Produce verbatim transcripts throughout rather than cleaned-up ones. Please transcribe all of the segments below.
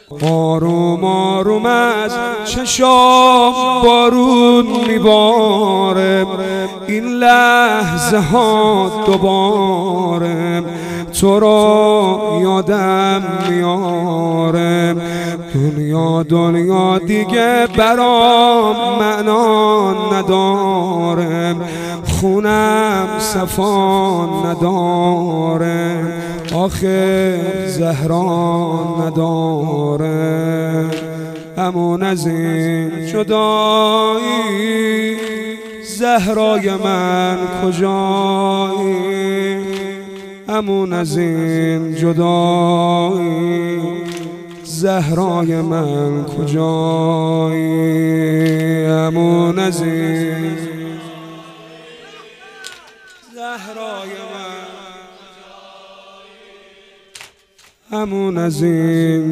آروم آروم از چشام بارون میباره، این لحظه ها دوباره تو رو یادم میاره. دنیا دنیا دیگه برام معنا نداره، خونم صفا نداره، آخه زهرا نداره. امون از این جدایی زهرای من کجایی؟ امون از این جدایی زهرای من کجایی؟ امون از این زهرای من، امون از این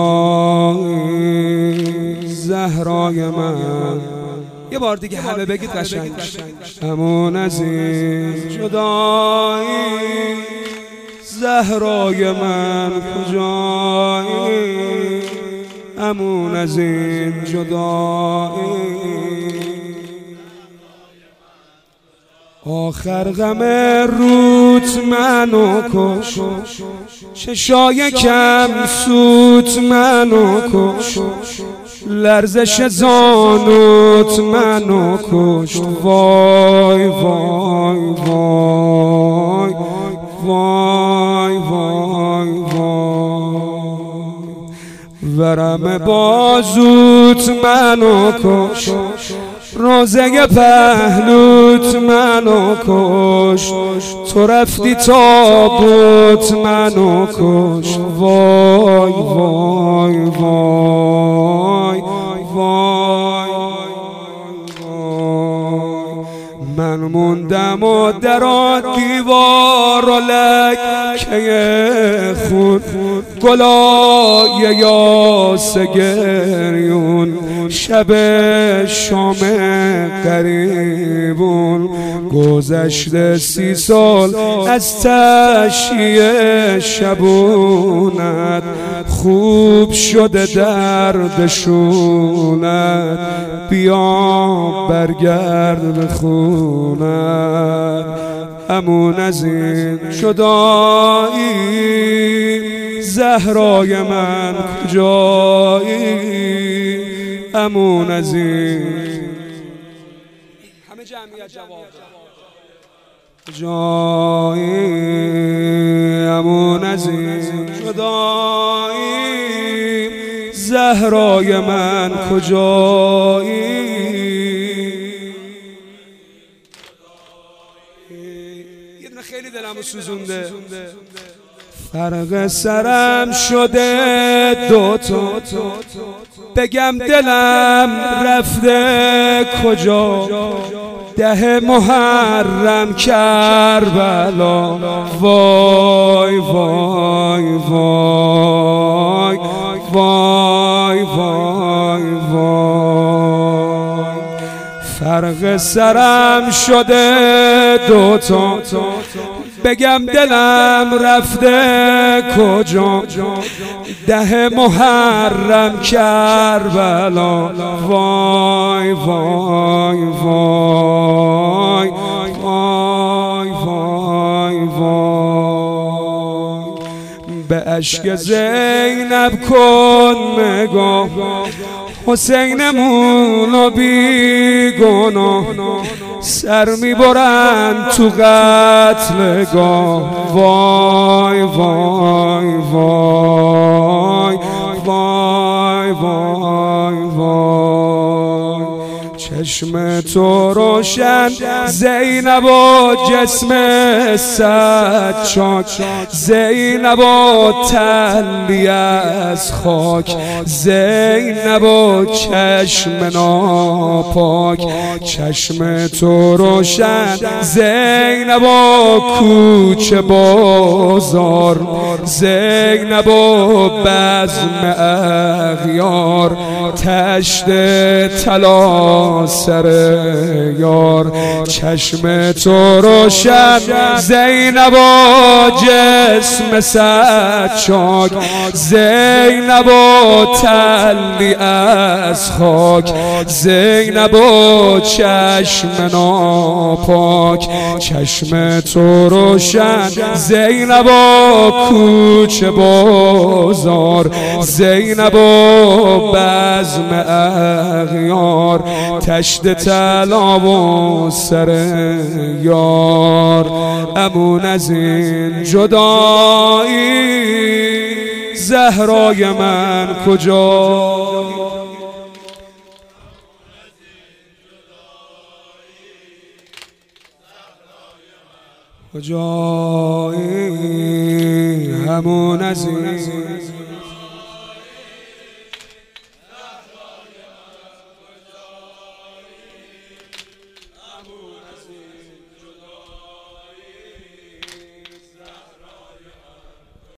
جدایی زهرای من. یه بار دیگه همه بگید قشنگ. امون از این جدایی زهرای من کجایی؟ امون از این جدایی. آخر غم روت منو کش، چشای کم سوت منو کش، لرزش زانوت منو کش. وای وای وای وای وای وای، ورم بازوت منو کش، روزه پهلوت منو کش، تو رفتی تابوت منو کش. وای وای وای وای وای، من موندم و در دیوار و لکه خون، گلای یاس گریون، شب شام قریبون. گذشته سی سال از تشییع شبونت، خوب شده دردشونت، بیا برگرد به خونت. امون از این جدایی زهرای من کجایی؟ امون از این همه جمعیت جواب جایی. امون از این جدایی زهرای من کجایی؟ یه دونه خیلی دلمو سوزونده، فرق سرم شده دوتا، بگم دلم رفته کجا؟ ده محرم کربلا، وای وای وای وای وای وای، فرق سرم شده دوتا، بگم دلم رفته کجا؟ ده محرم کربلا، وای وای وای وای وای وای. به اشک زینب کن نگاه، حسینمونو بی گناه، سر میبرن تو قتلگاه. وای وای وای وای وای وای، چشم تو روشن زینب و جسم سجاد، زینب و تلی از خاک، زینب و چشم ناپاک. چشم تو روشن زینب و کوچه بازار، زینب و بزم اغیار، تشت طلا سر یار. چشم تو روشن زینب و جسم سچاک، زینب و تلی از خاک، زینب و چشم ناپاک. چشم تو روشن زینب و کوچه بازار، زینب و بزم اغیار، تشت طلا و سر یار. امون از این جدایی زهرای من کجایی؟ کجایی همون از این